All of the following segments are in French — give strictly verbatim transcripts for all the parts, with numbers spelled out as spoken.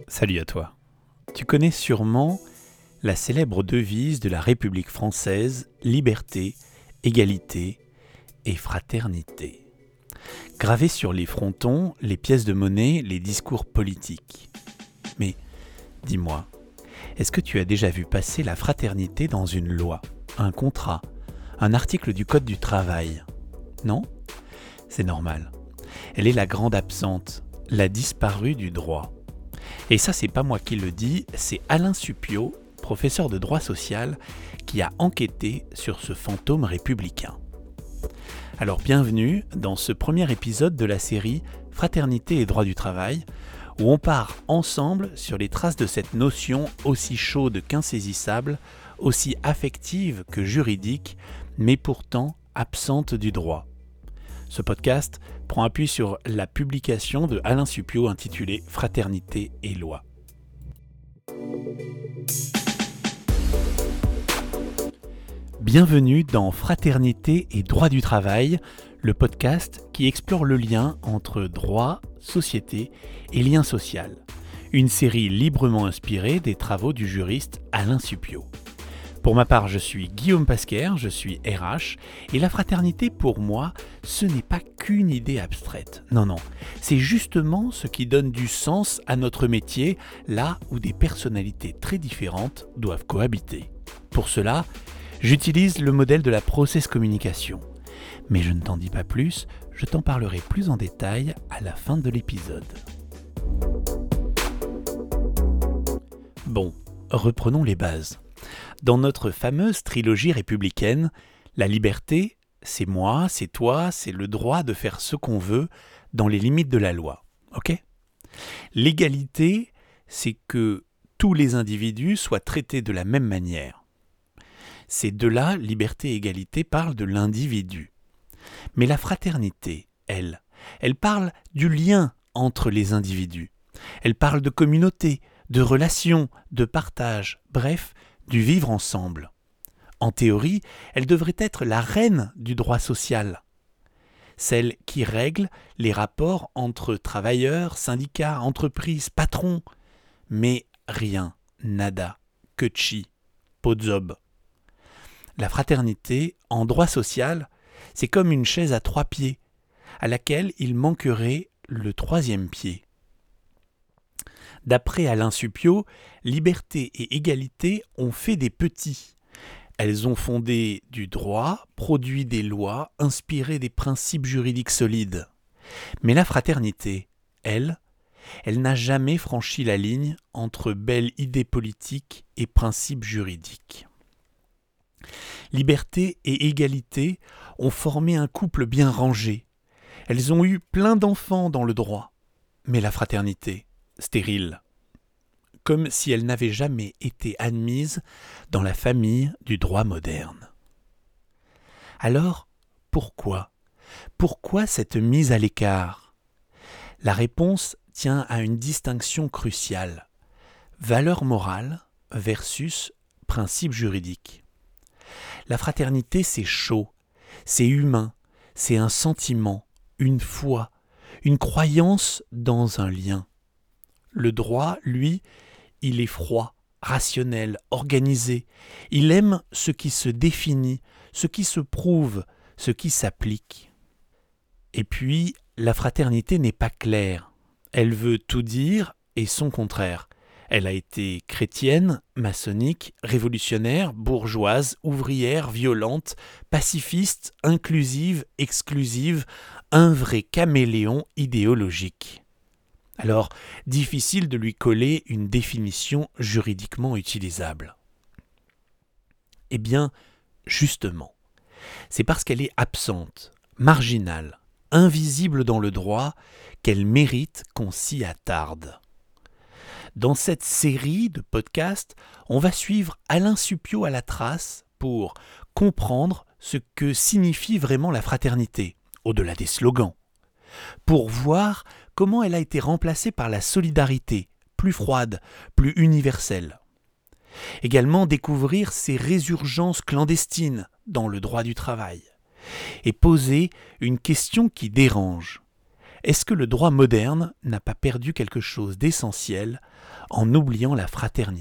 Salut à toi. Tu connais sûrement la célèbre devise de la République française, liberté, égalité et fraternité. Gravée sur les frontons, les pièces de monnaie, les discours politiques. Mais dis-moi, est-ce que tu as déjà vu passer la fraternité dans une loi, un contrat, un article du Code du travail ? Non ? C'est normal. Elle est la grande absente, la disparue du droit. Et ça, c'est pas moi qui le dis, c'est Alain Supiot, professeur de droit social, qui a enquêté sur ce fantôme républicain. Alors bienvenue dans ce premier épisode de la série Fraternité et droit du travail, où on part ensemble sur les traces de cette notion aussi chaude qu'insaisissable, aussi affective que juridique, mais pourtant absente du droit. Ce podcast prend appui sur la publication de Alain Supiot intitulée « Fraternité et loi ». Bienvenue dans Fraternité et droit du travail, le podcast qui explore le lien entre droit, société et lien social. Une série librement inspirée des travaux du juriste Alain Supiot. Pour ma part, je suis Guillaume Pasquer, je suis R H, et la fraternité, pour moi, ce n'est pas qu'une idée abstraite. Non, non, c'est justement ce qui donne du sens à notre métier, là où des personnalités très différentes doivent cohabiter. Pour cela, j'utilise le modèle de la process communication. Mais je ne t'en dis pas plus, je t'en parlerai plus en détail à la fin de l'épisode. Bon, reprenons les bases. Dans notre fameuse trilogie républicaine, la liberté, c'est moi, c'est toi, c'est le droit de faire ce qu'on veut dans les limites de la loi. Ok ? L'égalité, c'est que tous les individus soient traités de la même manière. Ces deux-là, liberté et égalité, parlent de l'individu. Mais la fraternité, elle, elle parle du lien entre les individus. Elle parle de communauté, de relations, de partage, bref, du vivre ensemble. En théorie, elle devrait être la reine du droit social, celle qui règle les rapports entre travailleurs, syndicats, entreprises, patrons. Mais rien, nada, que chi, pozob. La fraternité, en droit social, c'est comme une chaise à trois pieds, à laquelle il manquerait le troisième pied. D'après Alain Supiot, liberté et égalité ont fait des petits. Elles ont fondé du droit, produit des lois, inspiré des principes juridiques solides. Mais la fraternité, elle, elle n'a jamais franchi la ligne entre belle idée politique et principes juridiques. Liberté et égalité ont formé un couple bien rangé. Elles ont eu plein d'enfants dans le droit. Mais la fraternité, stérile, comme si elle n'avait jamais été admise dans la famille du droit moderne. Alors, pourquoi ? Pourquoi cette mise à l'écart ? La réponse tient à une distinction cruciale. Valeur morale versus principe juridique. La fraternité, c'est chaud, c'est humain, c'est un sentiment, une foi, une croyance dans un lien. Le droit, lui, il est froid, rationnel, organisé. Il aime ce qui se définit, ce qui se prouve, ce qui s'applique. Et puis, la fraternité n'est pas claire. Elle veut tout dire et son contraire. Elle a été chrétienne, maçonnique, révolutionnaire, bourgeoise, ouvrière, violente, pacifiste, inclusive, exclusive, un vrai caméléon idéologique. Alors, difficile de lui coller une définition juridiquement utilisable. Eh bien, justement, c'est parce qu'elle est absente, marginale, invisible dans le droit, qu'elle mérite qu'on s'y attarde. Dans cette série de podcasts, on va suivre Alain Supiot à la trace pour comprendre ce que signifie vraiment la fraternité, au-delà des slogans, pour voir comment elle a été remplacée par la solidarité, plus froide, plus universelle. Également découvrir ses résurgences clandestines dans le droit du travail et poser une question qui dérange. Est-ce que le droit moderne n'a pas perdu quelque chose d'essentiel en oubliant la fraternité ?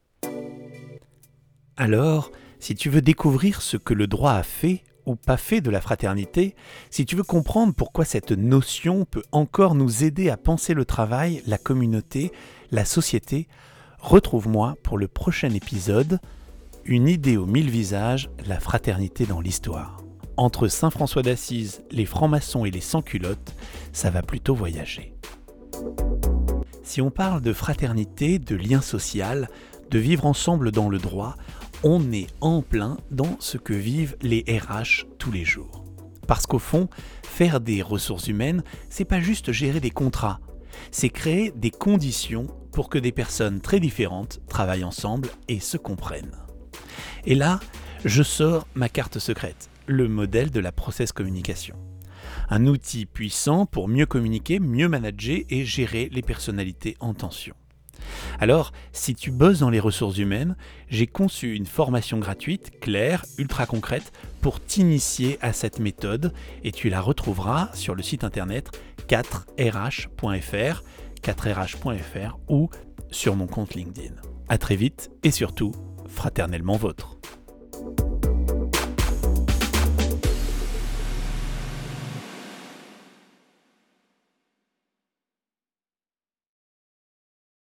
Alors, si tu veux découvrir ce que le droit a fait ou pas fait de la fraternité, si tu veux comprendre pourquoi cette notion peut encore nous aider à penser le travail, la communauté, la société, retrouve-moi pour le prochain épisode, Une idée aux mille visages, la fraternité dans l'histoire. Entre Saint François d'Assise, les francs-maçons et les sans-culottes, ça va plutôt voyager. Si on parle de fraternité, de lien social, de vivre ensemble dans le droit, on est en plein dans ce que vivent les R H tous les jours. Parce qu'au fond, faire des ressources humaines, c'est pas juste gérer des contrats, c'est créer des conditions pour que des personnes très différentes travaillent ensemble et se comprennent. Et là, je sors ma carte secrète, le modèle de la process communication. Un outil puissant pour mieux communiquer, mieux manager et gérer les personnalités en tension. Alors, si tu bosses dans les ressources humaines, j'ai conçu une formation gratuite, claire, ultra concrète, pour t'initier à cette méthode et tu la retrouveras sur le site internet quatre R H point F R, quatre R H point F R ou sur mon compte LinkedIn. À très vite et surtout, fraternellement vôtre.